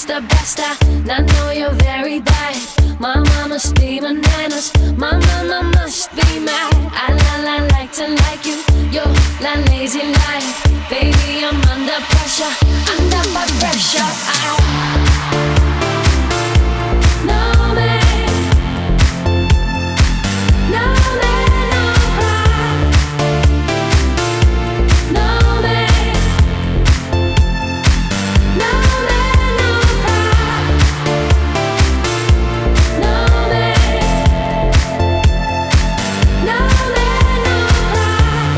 the best. I know you're very bad. My mama's be bananas. My mama must be mad. I like to like you. You're like lazy life. Baby, I'm under pressure. Under my pressure. No man, no man, no cry. No man, no man, no cry. No man, no man, no cry.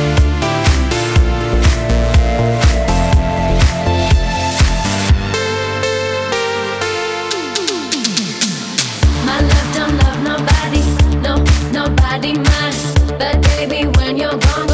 My love don't love nobody, no, nobody mine. But baby, when you're gone,